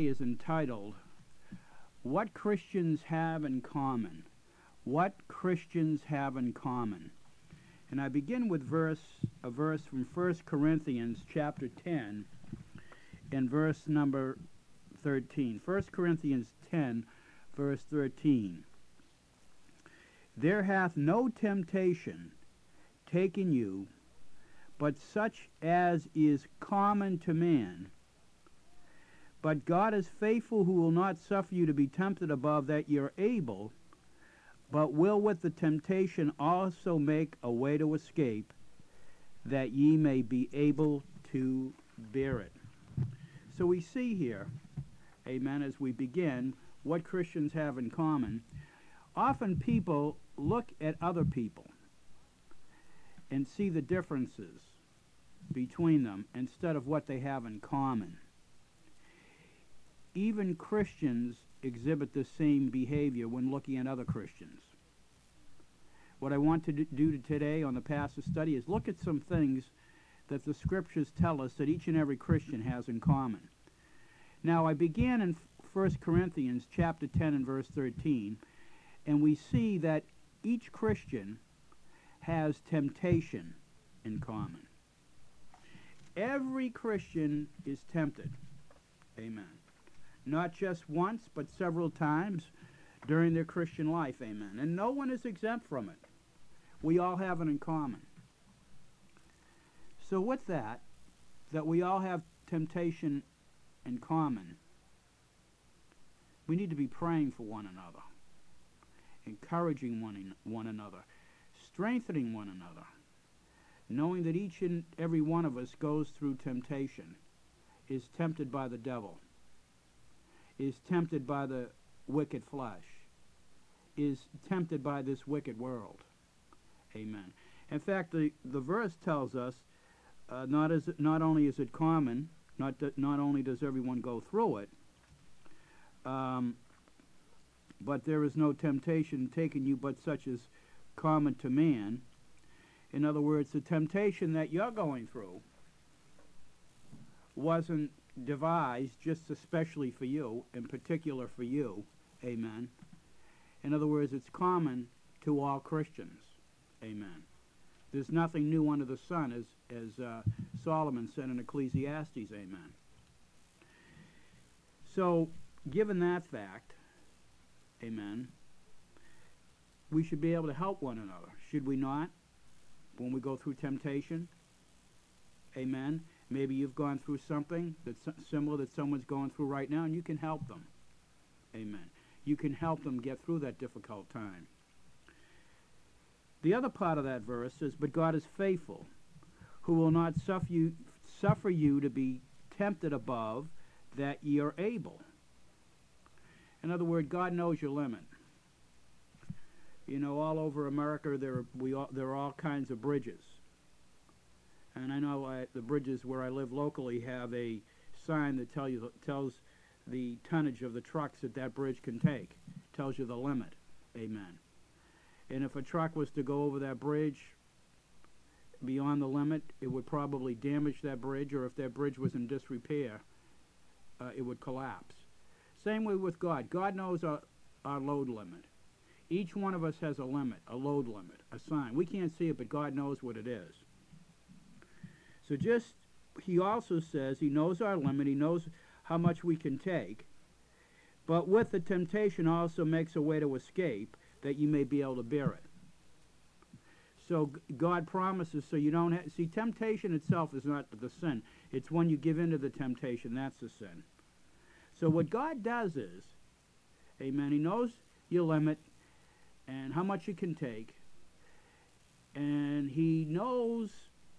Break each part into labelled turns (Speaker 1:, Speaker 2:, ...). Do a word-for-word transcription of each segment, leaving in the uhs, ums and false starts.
Speaker 1: is entitled, What Christians Have in Common. What Christians Have in Common. And I begin with verse a verse from First Corinthians chapter ten and verse number thirteen. First Corinthians ten, verse thirteen. There hath no temptation taken you, but such as is common to man. But God is faithful, who will not suffer you to be tempted above that ye are able, but will with the temptation also make a way to escape, that ye may be able to bear it. So we see here, amen, as we begin, what Christians have in common. Often people look at other people and see the differences between them instead of what they have in common. Even Christians exhibit the same behavior when looking at other Christians. What I want to do today on the Pastor Study is look at some things that the Scriptures tell us that each and every Christian has in common. Now, I began in First Corinthians chapter ten and verse thirteen, and we see that each Christian has temptation in common. Every Christian is tempted. Amen. Not just once, but several times during their Christian life. Amen. And no one is exempt from it. We all have it in common. So with that, that we all have temptation in common, we need to be praying for one another, encouraging one, one another, strengthening one another, knowing that each and every one of us goes through temptation, is tempted by the devil, is tempted by the wicked flesh, is tempted by this wicked world. Amen. In fact, the, the verse tells us uh, not as not only is it common, not that not only does everyone go through it, um, but there is no temptation taken you but such as common to man. In other words, the temptation that you're going through wasn't devised just especially for you, in particular for you. Amen. In other words, it's common to all Christians. Amen. There's nothing new under the sun, as, as uh, Solomon said in Ecclesiastes. Amen. So, given that fact, amen, we should be able to help one another, should we not, when we go through temptation? Amen. Maybe you've gone through something that's similar that someone's going through right now, and you can help them. Amen. You can help them get through that difficult time. The other part of that verse says, but God is faithful, who will not suffer you, suffer you to be tempted above that ye are able. In other words, God knows your limit. You know, all over America, there are, we all, there are all kinds of bridges. And I know I, the bridges where I live locally have a sign that tell you, tells the tonnage of the trucks that that bridge can take. Tells you the limit. Amen. And if a truck was to go over that bridge beyond the limit, it would probably damage that bridge, or if that bridge was in disrepair, uh, it would collapse. Same way with God. God knows our, our load limit. Each one of us has a limit, a load limit, a sign. We can't see it, but God knows what it is. So just, he also says he knows our limit, he knows how much we can take, but with the temptation also makes a way to escape, that you may be able to bear it. So g- God promises, so you don't have, see, temptation itself is not the sin. It's when you give in to the temptation, that's the sin. So what God does is, amen, he knows your limit and how much you can take, and he knows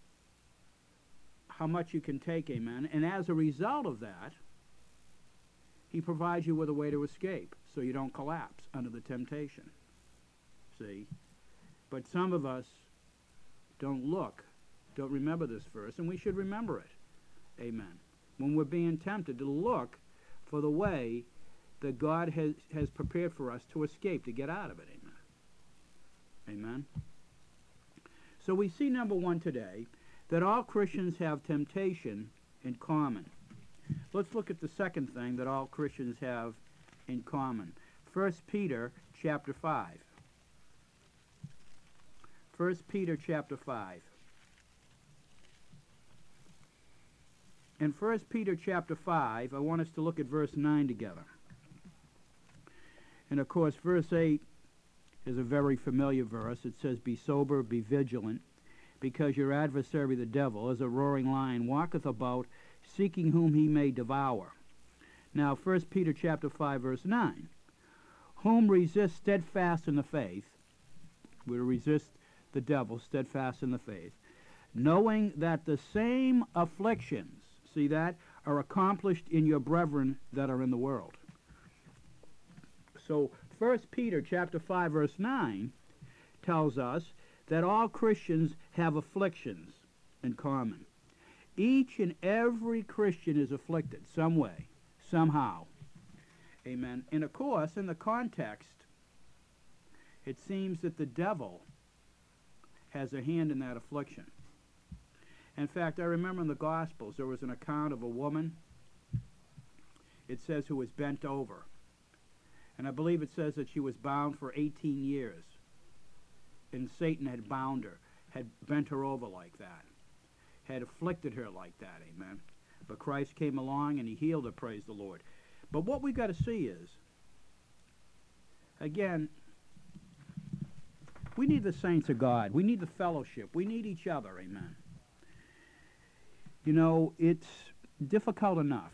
Speaker 1: how much you can take, amen, and as a result of that, he provides you with a way to escape so you don't collapse under the temptation. See? But some of us don't look, don't remember this verse, and we should remember it. Amen. When we're being tempted, to look for the way that God has, has prepared for us to escape, to get out of it. Amen. Amen. So we see, number one today, that all Christians have temptation in common. Let's look at the second thing that all Christians have in common. First Peter chapter five. First Peter chapter five. In First Peter chapter five, I want us to look at verse nine together. And of course, verse eight is a very familiar verse. It says, "Be sober, be vigilant, because your adversary the devil, as a roaring lion, walketh about, seeking whom he may devour." Now, First Peter chapter five, verse nine. "Whom resist steadfast in the faith," we resist the devil, steadfast in the faith, "knowing that the same afflictions," see that, "are accomplished in your brethren that are in the world." So First Peter chapter five, verse nine tells us that all Christians have afflictions in common. Each and every Christian is afflicted some way, somehow. Amen. And of course, in the context, it seems that the devil has a hand in that affliction. In fact, I remember in the Gospels there was an account of a woman, it says, who was bent over. And I believe it says that she was bound for eighteen years. And Satan had bound her, had bent her over like that, had afflicted her like that, amen. But Christ came along and he healed her, praise the Lord. But what we've got to see is, again, we need the saints of God. We need the fellowship. We need each other, amen. You know, it's difficult enough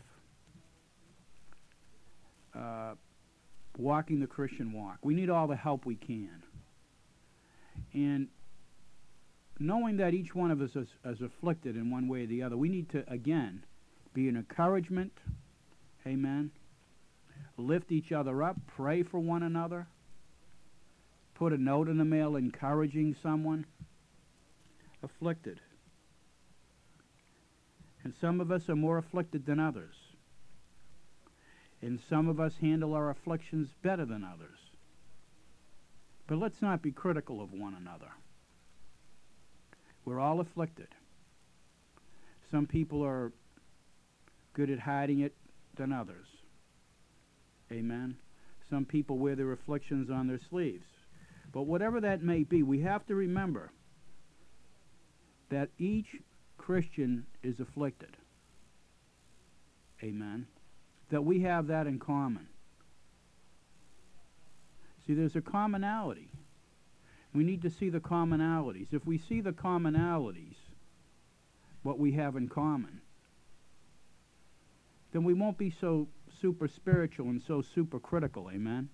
Speaker 1: uh, walking the Christian walk. We need all the help we can. And knowing that each one of us is, is afflicted in one way or the other, we need to, again, be an encouragement, amen, lift each other up, pray for one another, put a note in the mail encouraging someone afflicted. And some of us are more afflicted than others. And some of us handle our afflictions better than others. But let's not be critical of one another. We're all afflicted. Some people are good at hiding it than others. Amen. Some people wear their afflictions on their sleeves. But whatever that may be, we have to remember that each Christian is afflicted. Amen. That we have that in common. See, there's a commonality. We need to see the commonalities. If we see the commonalities, what we have in common, then we won't be so super spiritual and so super critical, amen?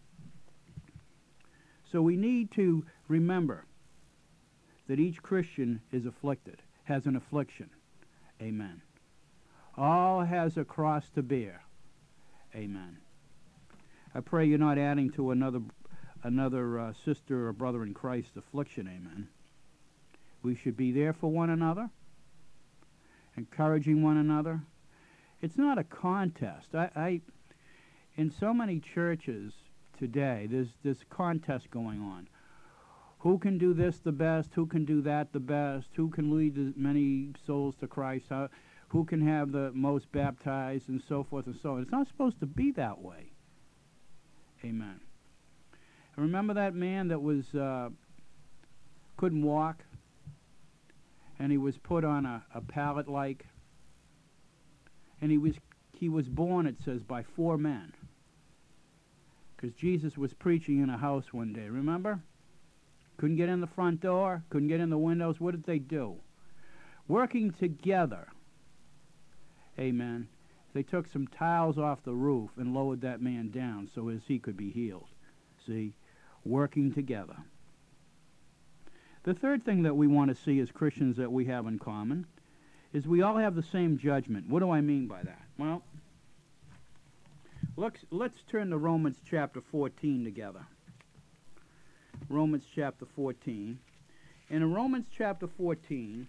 Speaker 1: So we need to remember that each Christian is afflicted, has an affliction, amen. All has a cross to bear, amen. I pray you're not adding to another another uh, sister or brother in Christ affliction, amen. We should be there for one another, encouraging one another. It's not a contest. I, I in so many churches today, there's this contest going on. Who can do this the best? Who can do that the best? Who can lead as many souls to Christ? How, who can have the most baptized, and so forth and so on. It's not supposed to be that way. Amen. Remember that man that was uh, couldn't walk, and he was put on a, a pallet like, and he was he was born, it says, by four men, because Jesus was preaching in a house one day. Remember? Couldn't get in the front door, couldn't get in the windows. What did they do? Working together. Amen. They took some tiles off the roof and lowered that man down so as he could be healed. See? Working together. The third thing that we want to see as Christians that we have in common is we all have the same judgment. What do I mean by that? Well, let's, let's turn to Romans chapter fourteen together. Romans chapter fourteen. And in Romans chapter fourteen,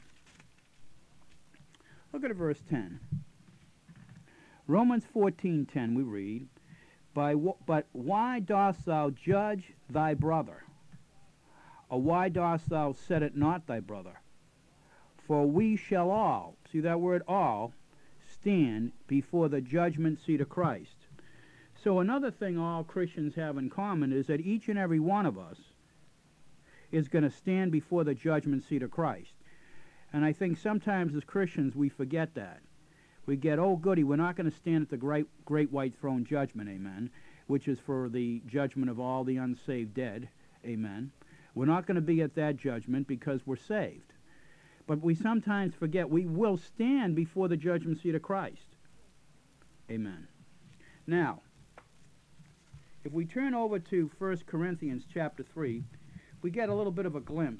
Speaker 1: look at verse ten. Romans fourteen ten, we read, By wh- But why dost thou judge thy brother? Or why dost thou set it not thy brother? For we shall all, see that word all, stand before the judgment seat of Christ. So another thing all Christians have in common is that each and every one of us is going to stand before the judgment seat of Christ. And I think sometimes as Christians we forget that. We get, oh goody, we're not going to stand at the great, great white throne judgment, amen, which is for the judgment of all the unsaved dead, amen. We're not going to be at that judgment because we're saved. But we sometimes forget we will stand before the judgment seat of Christ. Amen. Now, if we turn over to First Corinthians chapter three, we get a little bit of a glimpse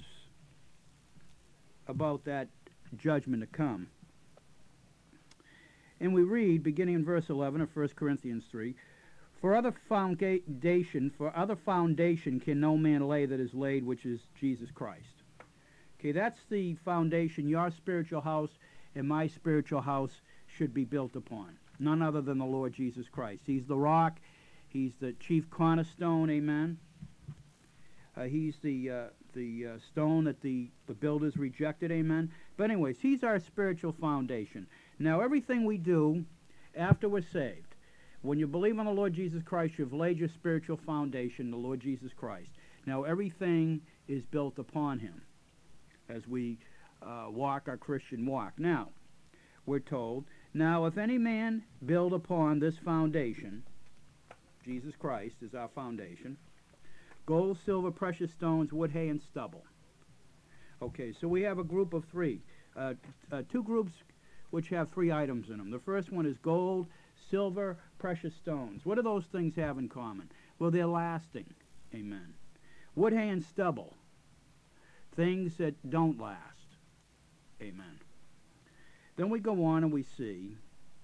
Speaker 1: about that judgment to come. And we read, beginning in verse eleven of First Corinthians three, For other foundation, for other foundation can no man lay that is laid, which is Jesus Christ. Okay, that's the foundation your spiritual house and my spiritual house should be built upon. None other than the Lord Jesus Christ. He's the rock. He's the chief cornerstone, amen. Uh, he's the uh, the uh, stone that the, the builders rejected, amen. But anyways, he's our spiritual foundation. Now, everything we do after we're saved, when you believe on the Lord Jesus Christ, you've laid your spiritual foundation, the Lord Jesus Christ. Now, everything is built upon him as we uh, walk our Christian walk. Now, we're told, now if any man build upon this foundation, Jesus Christ is our foundation, gold, silver, precious stones, wood, hay, and stubble. Okay, so we have a group of three. Uh, uh, two groups which have three items in them. The first one is gold, silver, precious stones. What do those things have in common? Well, they're lasting. Amen. Wood, hay, and stubble. Things that don't last. Amen. Then we go on and we see,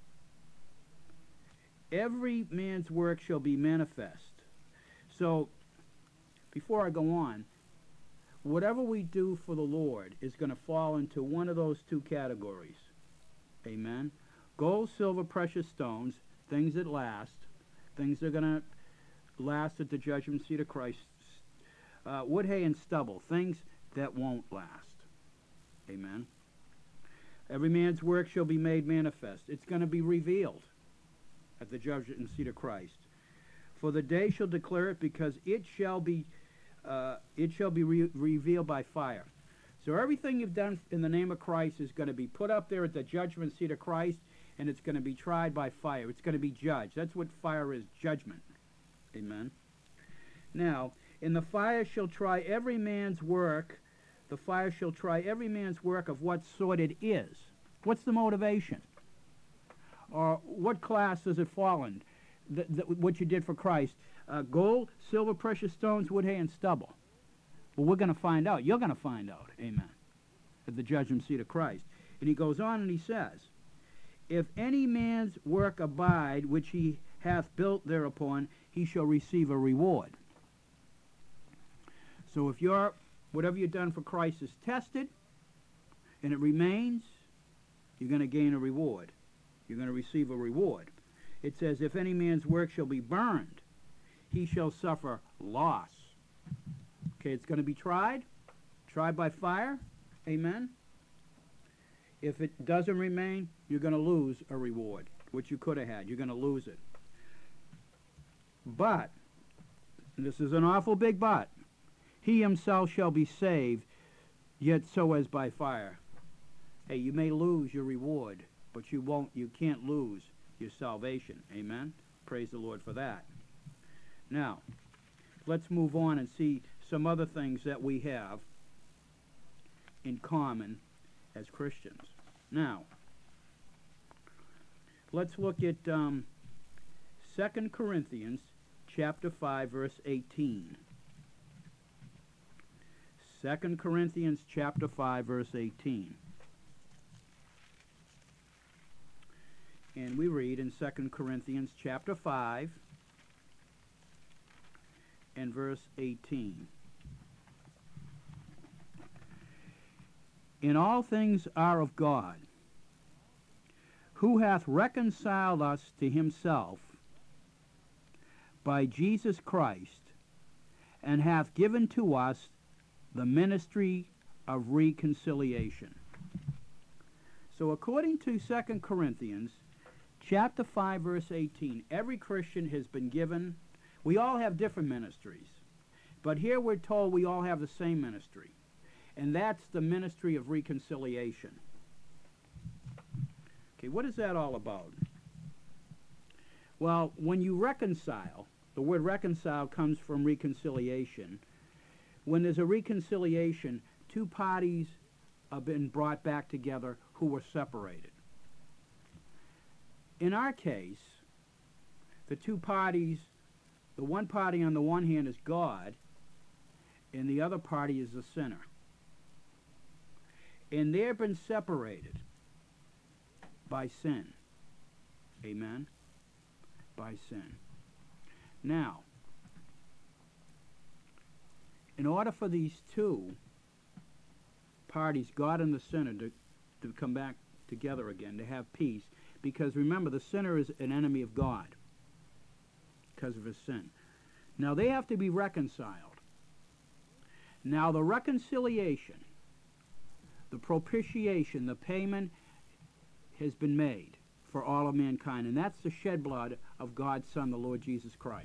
Speaker 1: every man's work shall be manifest. So, before I go on, whatever we do for the Lord is going to fall into one of those two categories. Amen. Gold, silver, precious stones, things that last, things that are going to last at the judgment seat of Christ. Uh, wood, hay, and stubble, things that won't last. Amen. Every man's work shall be made manifest. It's going to be revealed at the judgment seat of Christ. For the day shall declare it, because it shall be uh, it shall be re- revealed by fire. So everything you've done in the name of Christ is going to be put up there at the judgment seat of Christ, and it's going to be tried by fire. It's going to be judged. That's what fire is, judgment. Amen. Now, and the fire shall try every man's work. The fire shall try every man's work of what sort it is. What's the motivation? Or what class does it fall in? The, the, what you did for Christ. Uh, gold, silver, precious stones, wood, hay, and stubble. Well, we're going to find out. You're going to find out. Amen. At the judgment seat of Christ. And he goes on and he says, If any man's work abide, which he hath built thereupon, he shall receive a reward. So if your whatever you've done for Christ is tested, and it remains, you're going to gain a reward. You're going to receive a reward. It says, if any man's work shall be burned, he shall suffer loss. Okay, it's going to be tried, tried by fire. Amen. If it doesn't remain, you're going to lose a reward, which you could have had. You're going to lose it. But, and this is an awful big but, he himself shall be saved, yet so as by fire. Hey, you may lose your reward, but you won't, you can't lose your salvation. Amen? Praise the Lord for that. Now, let's move on and see some other things that we have in common as Christians. Now, let's look at um, Second Corinthians chapter five, verse eighteen. Second Corinthians chapter five, verse eighteen. And we read in Second Corinthians chapter five and verse eighteen. In all things are of God, who hath reconciled us to himself by Jesus Christ, and hath given to us the ministry of reconciliation. So according to Second Corinthians chapter five, verse eighteen. Every Christian has been given, we all have different ministries, but here we're told we all have the same ministry, and that's the ministry of reconciliation. Okay, what is that all about? Well, when you reconcile, the word reconcile comes from reconciliation. When there's a reconciliation, two parties have been brought back together who were separated. In our case, the two parties, the one party on the one hand is God, and the other party is the sinner. And they've been separated by sin. Amen? By sin. Now, in order for these two parties, God and the sinner, to, to come back together again, to have peace, because remember, the sinner is an enemy of God because of his sin. Now, they have to be reconciled. Now, the reconciliation, the propitiation, the payment has been made for all of mankind, and that's the shed blood of God's Son, the Lord Jesus Christ.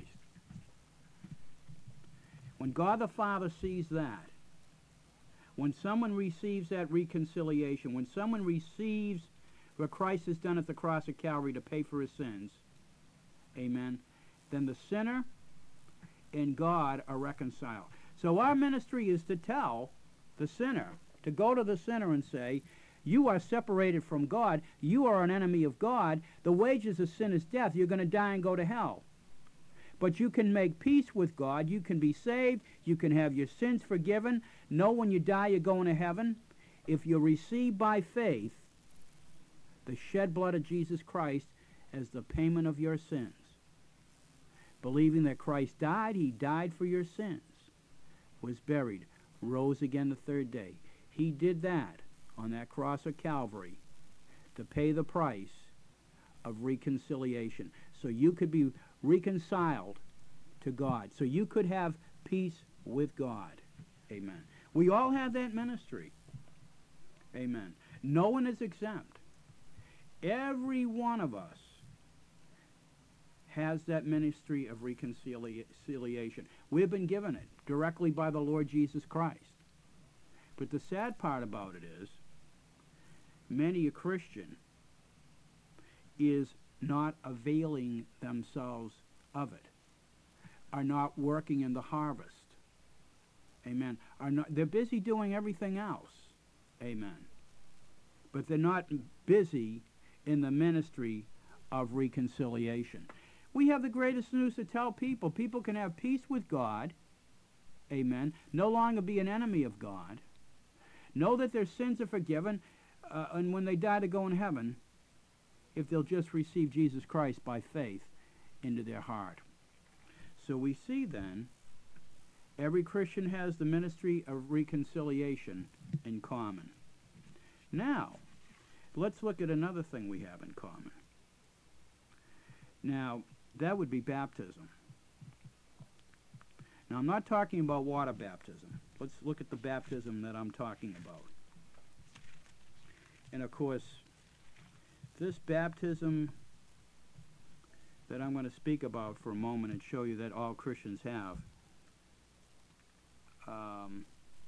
Speaker 1: When God the Father sees that, when someone receives that reconciliation, when someone receives what Christ has done at the cross of Calvary to pay for his sins, amen, then the sinner and God are reconciled. So our ministry is to tell the sinner, to go to the sinner and say, you are separated from God, you are an enemy of God, the wages of sin is death, you're going to die and go to hell. But you can make peace with God, you can be saved, you can have your sins forgiven, know when you die you're going to heaven, if you receive by faith the shed blood of Jesus Christ as the payment of your sins. Believing that Christ died, he died for your sins, was buried, rose again the third day. He did that on that cross of Calvary to pay the price of reconciliation. So you could be reconciled to God. So you could have peace with God. Amen. We all have that ministry. Amen. No one is exempt. Every one of us has that ministry of reconciliation. We've been given it directly by the Lord Jesus Christ. But the sad part about it is, many a Christian is not availing themselves of it, are not working in the harvest. Amen. Are not, they're busy doing everything else. Amen. But they're not busy in the ministry of reconciliation. We have the greatest news to tell people. People can have peace with God. Amen. No longer be an enemy of God. Know that their sins are forgiven, uh, and when they die to go in heaven, if they'll just receive Jesus Christ by faith into their heart. So we see then, every Christian has the ministry of reconciliation in common. Now, let's look at another thing we have in common. Now, that would be baptism. Now, I'm not talking about water baptism. Let's look at the baptism that I'm talking about. And of course, this baptism that I'm going to speak about for a moment and show you that all Christians have um,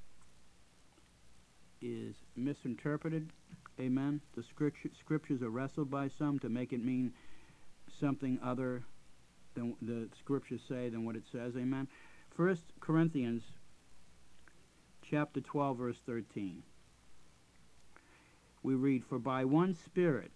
Speaker 1: is misinterpreted. Amen. The scripture, scriptures are wrestled by some to make it mean something other than the scriptures say than what it says. Amen. First Corinthians chapter twelve, verse thirteen. We read, "For by one Spirit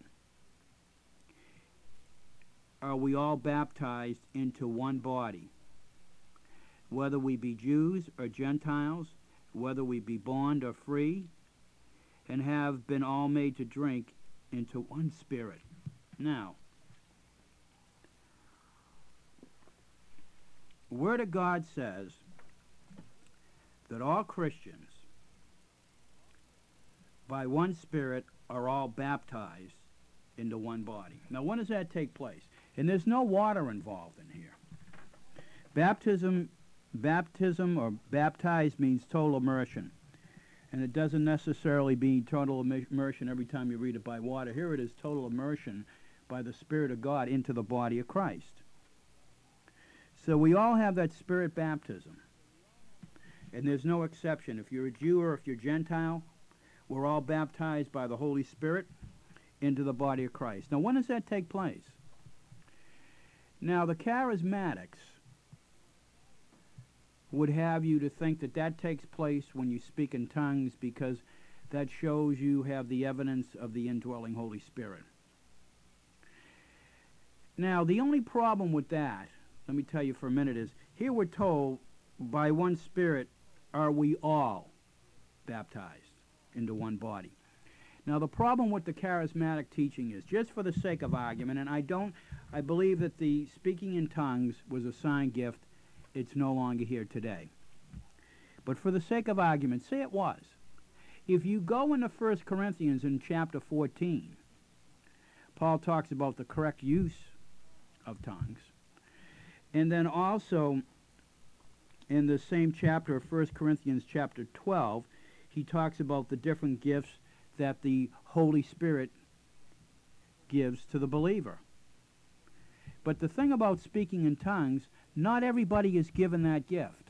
Speaker 1: are we all baptized into one body, whether we be Jews or Gentiles, whether we be bond or free, and have been all made to drink into one Spirit." Now, the Word of God says that all Christians, by one Spirit, are all baptized into one body. Now, when does that take place? And there's no water involved in here. Baptism, baptism or baptized means total immersion. And it doesn't necessarily mean total immersion every time you read it by water. Here it is total immersion by the Spirit of God into the body of Christ. So we all have that Spirit baptism. And there's no exception. If you're a Jew or if you're Gentile, we're all baptized by the Holy Spirit into the body of Christ. Now, when does that take place? Now, the charismatics would have you to think that that takes place when you speak in tongues, because that shows you have the evidence of the indwelling Holy Spirit. Now, the only problem with that, let me tell you for a minute, is here we're told, by one Spirit are we all baptized into one body. Now, the problem with the charismatic teaching is, just for the sake of argument, and I don't, I believe that the speaking in tongues was a sign gift. It's no longer here today. But for the sake of argument, say it was. If you go into First Corinthians in chapter fourteen, Paul talks about the correct use of tongues. And then also, in the same chapter of First Corinthians chapter twelve, he talks about the different gifts that the Holy Spirit gives to the believer. But the thing about speaking in tongues, not everybody is given that gift.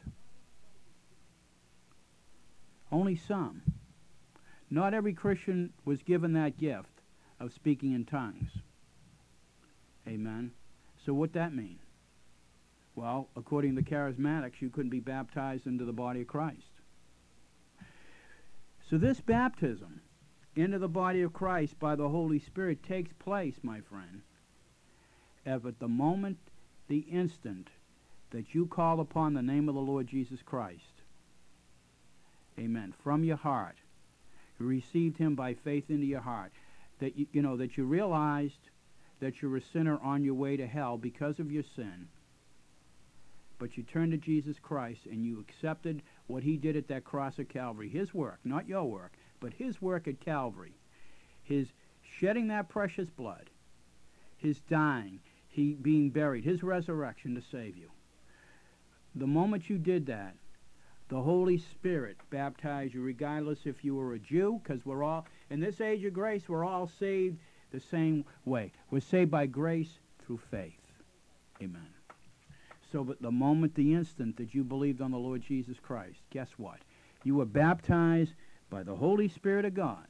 Speaker 1: Only some. Not every Christian was given that gift of speaking in tongues. Amen. So what that mean? Well, according to the charismatics, you couldn't be baptized into the body of Christ. So this baptism into the body of Christ by the Holy Spirit takes place, my friend, at the moment, the instant that you call upon the name of the Lord Jesus Christ. Amen. From your heart. You received him by faith into your heart. That you, you know, that you realized that you're a sinner on your way to hell because of your sin. But you turned to Jesus Christ and you accepted what he did at that cross of Calvary. His work, not your work, but his work at Calvary. His shedding that precious blood. His dying. He being buried. His resurrection to save you. The moment you did that, the Holy Spirit baptized you, regardless if you were a Jew, because we're all, in this age of grace, we're all saved the same way. We're saved by grace through faith. Amen. So, but the moment, the instant that you believed on the Lord Jesus Christ, guess what? You were baptized by the Holy Spirit of God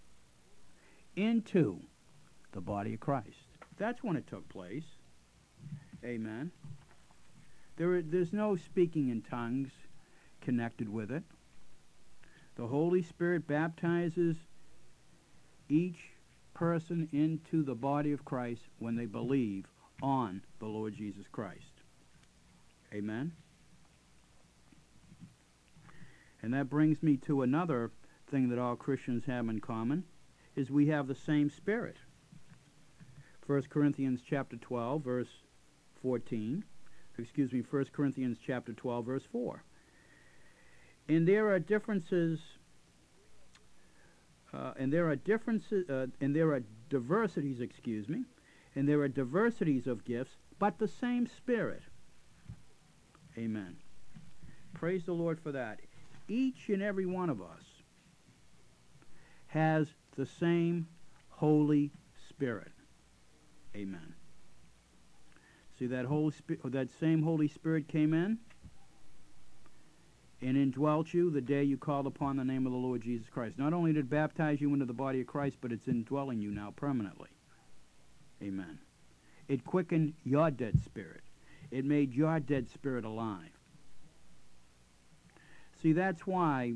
Speaker 1: into the body of Christ. That's when it took place. Amen. There, there's no speaking in tongues connected with it. The Holy Spirit baptizes each person into the body of Christ when they believe on the Lord Jesus Christ. Amen? And that brings me to another thing that all Christians have in common, is we have the same Spirit. First Corinthians chapter twelve, verse fourteen. Excuse me, First Corinthians chapter twelve, verse four. And there are differences, uh, and there are differences, uh, and there are diversities, excuse me, and there are diversities of gifts, but the same Spirit. Amen. Praise the Lord for that. Each and every one of us has the same Holy Spirit. Amen. See, that Holy Spirit, that same Holy Spirit came in and indwelt you the day you called upon the name of the Lord Jesus Christ. Not only did it baptize you into the body of Christ, but it's indwelling you now permanently. Amen. It quickened your dead spirit. It made your dead spirit alive. See, that's why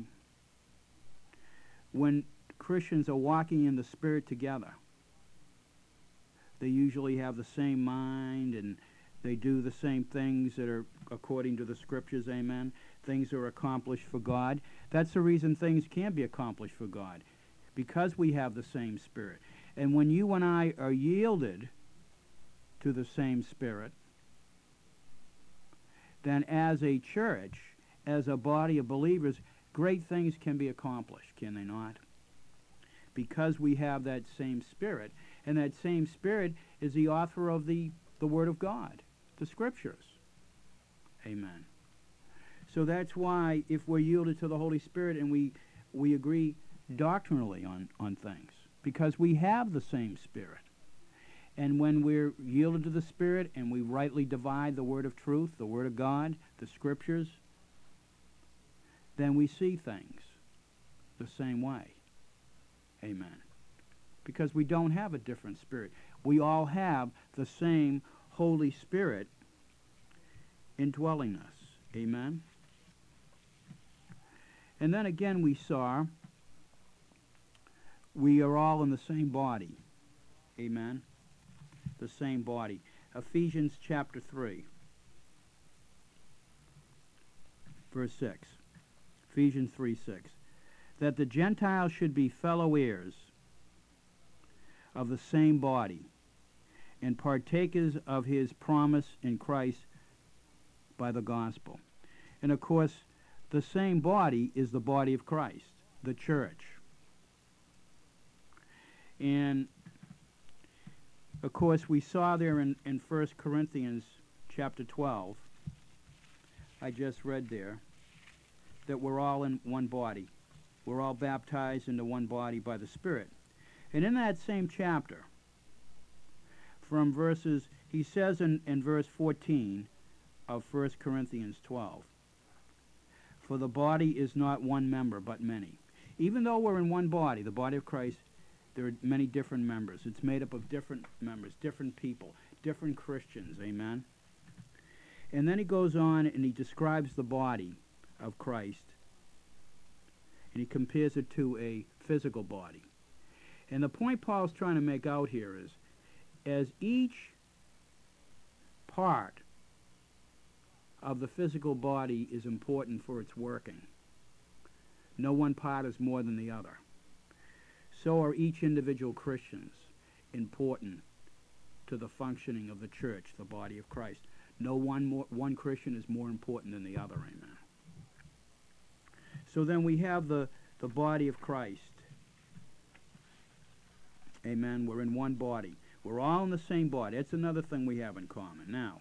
Speaker 1: when Christians are walking in the Spirit together, they usually have the same mind and they do the same things that are according to the Scriptures, amen. Things are accomplished for God. That's the reason things can be accomplished for God, because we have the same Spirit. And when you and I are yielded to the same Spirit, then as a church, as a body of believers, great things can be accomplished, can they not? Because we have that same Spirit, and that same Spirit is the author of the, the Word of God, the Scriptures. Amen. So that's why if we're yielded to the Holy Spirit and we we agree doctrinally on, on things, because we have the same Spirit. And when we're yielded to the Spirit and we rightly divide the word of truth, the word of God, the Scriptures, then we see things the same way. Amen. Because we don't have a different spirit. We all have the same Holy Spirit indwelling us. Amen. And then again we saw we are all in the same body. Amen. The same body. Ephesians chapter three, verse six. Ephesians three six. That the Gentiles should be fellow heirs of the same body and partakers of his promise in Christ by the gospel. And of course, the same body is the body of Christ, the church. And of course, we saw there in, in First Corinthians chapter twelve, I just read there, that we're all in one body. We're all baptized into one body by the Spirit. And in that same chapter, from verses, he says in, in verse fourteen of First Corinthians twelve, for the body is not one member, but many. Even though we're in one body, the body of Christ, there are many different members. It's made up of different members, different people, different Christians, amen? And then he goes on and he describes the body of Christ, and he compares it to a physical body. And the point Paul's trying to make out here is, as each part of the physical body is important for its working, no one part is more than the other. So are each individual Christians important to the functioning of the church, the body of Christ. No one more, one Christian is more important than the other, amen. So then we have the, the body of Christ. Amen. We're in one body. We're all in the same body. That's another thing we have in common. Now,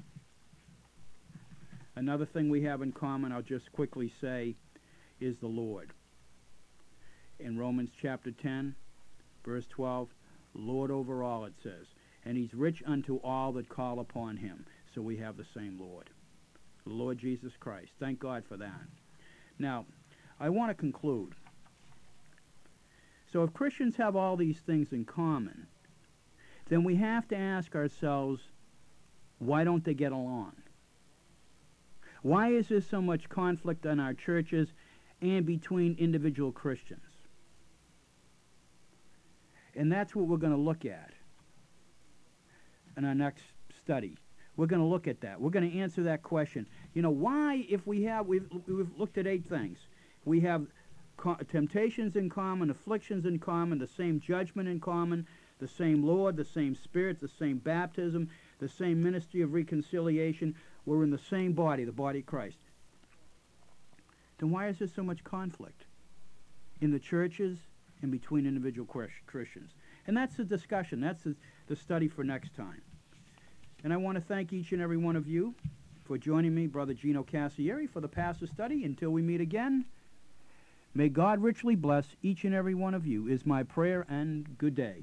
Speaker 1: another thing we have in common, I'll just quickly say, is the Lord. In Romans chapter ten, verse twelve, Lord over all, it says, and he's rich unto all that call upon him. So we have the same Lord, the Lord Jesus Christ. Thank God for that. Now, I want to conclude. So if Christians have all these things in common, then we have to ask ourselves, why don't they get along? Why is there so much conflict in our churches and between individual Christians? And that's what we're going to look at in our next study. We're going to look at that. We're going to answer that question. You know, why, if we have, we've, we've looked at eight things. We have co- temptations in common, afflictions in common, the same judgment in common, the same Lord, the same Spirit, the same baptism, the same ministry of reconciliation. We're in the same body, the body of Christ. Then why is there so much conflict in the churches and between individual Christians? And that's the discussion. That's the, the study for next time. And I want to thank each and every one of you for joining me, Brother Gino Cassieri, for the pastor study. Until we meet again, may God richly bless each and every one of you, is my prayer, and good day.